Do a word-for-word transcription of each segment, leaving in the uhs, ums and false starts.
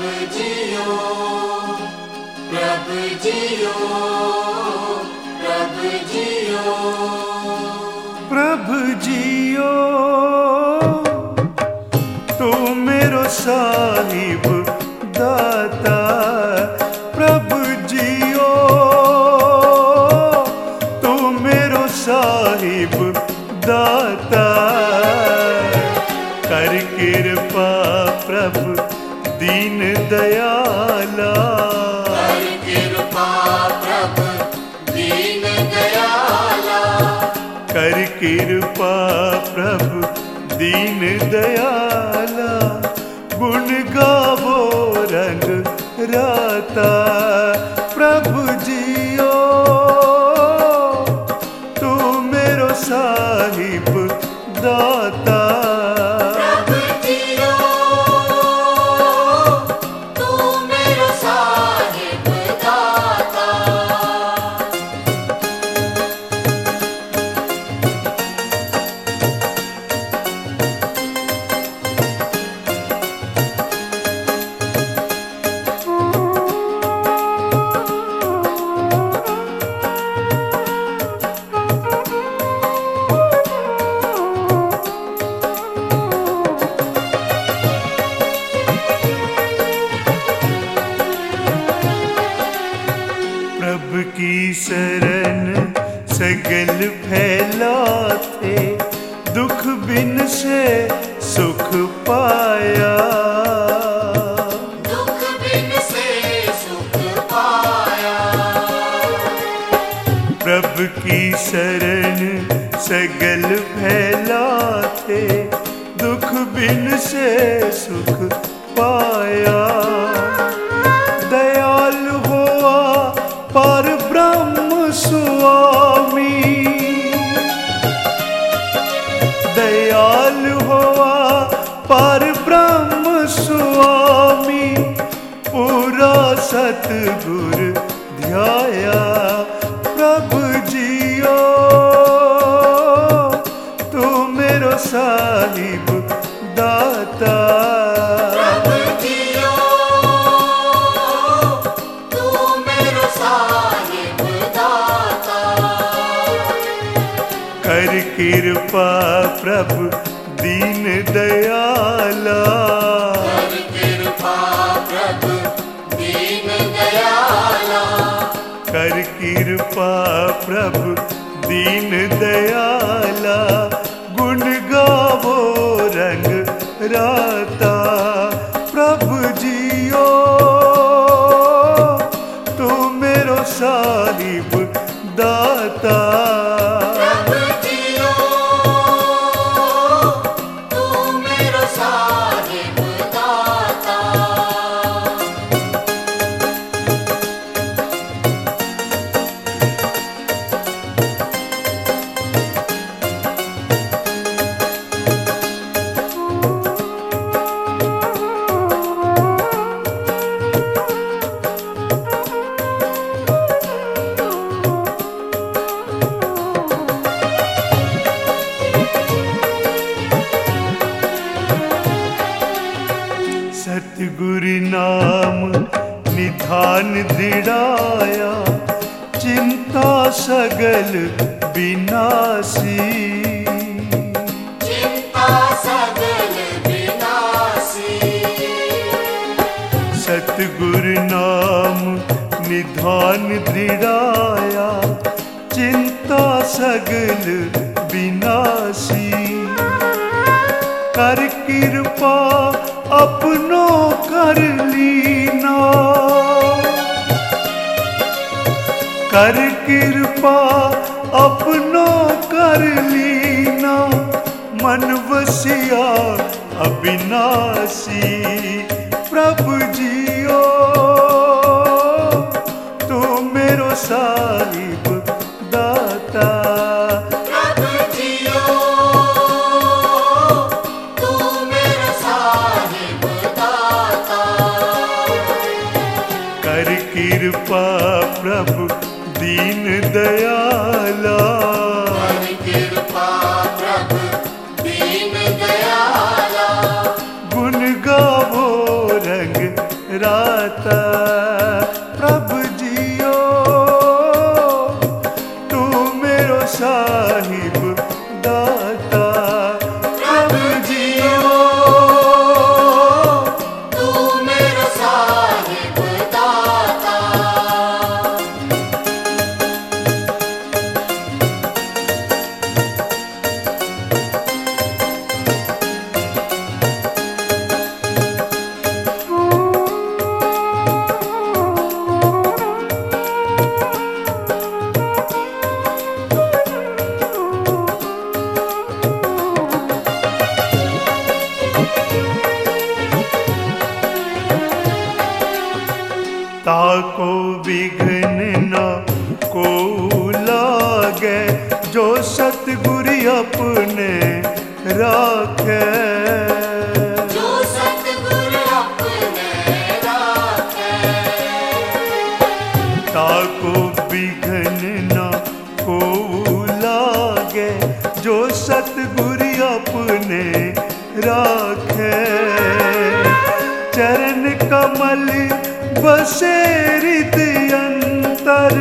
प्रभु जियो प्रभु जियो प्रभु जियो प्रभु जियो तू मेरो साहिब दाता प्रभु जियो तू मेरो साहिब दाता कर कृपा प्रभु दीन दयाला कर कृपा प्रभु दीन दयाला कर कृपा प्रभु दीन दयाला गुण गावो रंग राता प्रभु जियो तू मेरो साहिब दाता प्रभु जियो तू मेरो साहिब दाता प्रभु की शरण सगल फैलाते दुख बिन से सुख पाया दुख बिन से सुख पाया प्रभु की शरण सगल फैलाते दुख बिन से सुख पाया दयाल हुआ पर ब्रह्म स्वामी दयाल हुआ पर ब्रह्म स्वामी पूरा सतगुर ध्याया प्रभु जियो तू मेरो साहिब दाता प्रभु जियो तू मेरो साहिब दाता कर कृपा प्रभु दीन दयाला कर कृपा प्रभु दीन दयाला कर कृपा प्रभु दीन दयाला गुण गावो रंग राता प्रभु जियो तू मेरो साहिब दाता प्रभु जियो तू मेरो साहिब दाता सतगुरु नाम निधान दृढ़ाया चिंता सगल विनाशी चिंता सगल विनाशी सतगुरु नाम निधान दृढ़ाया चिंता सगल विनाशी कर कृपा अपनो कर लीना कर कृपा अपनो कर लीना मन वसिया अविनाशी प्रभु जियो तू मेरो साहिब दाता प्रभु जियो तू मेरो साहिब दाता कर कृपा प्रभु दीन दयाला कर कृपा प्रभु दीन दयाला गुण गावो रंग राता। प्रभु जियो तू मेरो साहिब दाता। प्रभु जियो तू मेरो साहिब दाता। ताको विघ्न न को लागे, जो सतगुरु अपने राखे। जो सतगुरु अपने राखे। ताको विघ्न न को लागे, जो सतगुरु अपने राखे। चरण कमल बसे हृदय अंतर,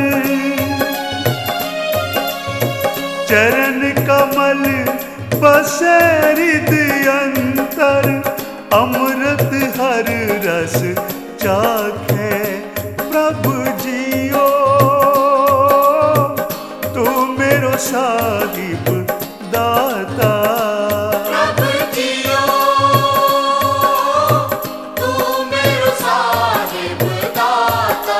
चरण कमल बसे हृदय अंतर। अमृत हर रस चाखे। प्रभु जियो तू मेरो साहिब दाता। प्रभु जियो तू मेरो साहिब दाता।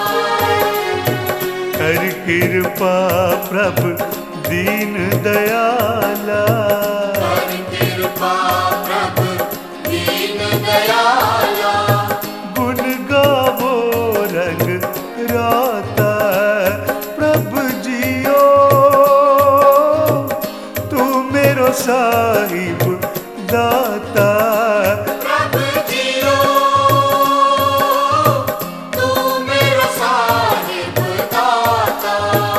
कर कृपा प्रभु दीन दयाला। कर कृपा प्रभु दीन दयाला। गुण गावो रंग राता। प्रभु जियो तू मेरो साहिब दाता। प्रभु जियो तू मेरो साहिब दाता।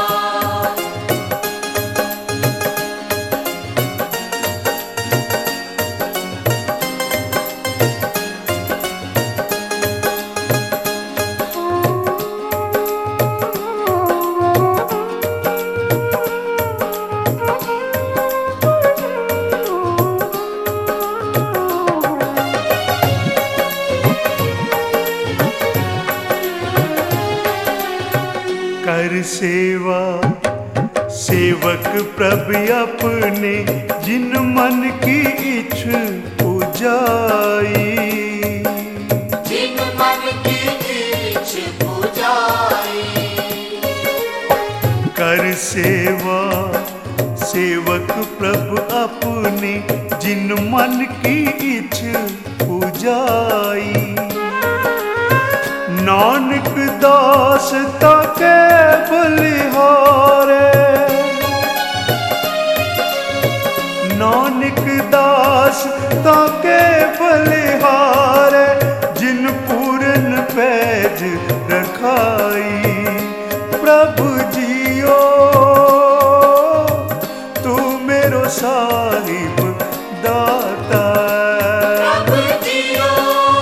कर सेवा सेवक प्रभु अपने, जिन मन की इच्छ पुजाई। जिन मन की इच्छ पुजाई। कर सेवा सेवक प्रभु अपने, जिन मन की इच्छ पुजाई। नानक दास ताके बलिहारे। नानक दास ताके बलिहारे, जिन पूरन पैज रखाई। प्रभु जियो तू मेरो साहिब दाता। प्रभु जियो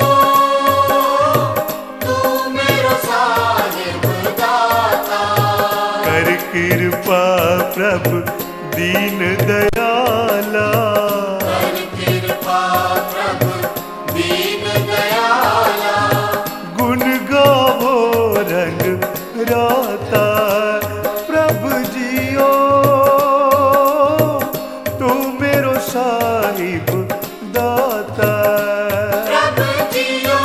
तू मेरो साहिब दाता। कर कृपा प्रभु दीन दयाला। कर कृपा प्रभु दीन दयाला। गुण गावो रंग राता। प्रभु जियो तू मेरो साहिब दाता। प्रभु जियो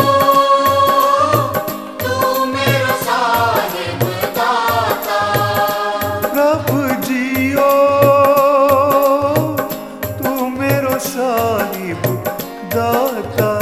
तू मेरो साहिब दाता। प्रभु जियो तू मेरो साहिब दाता।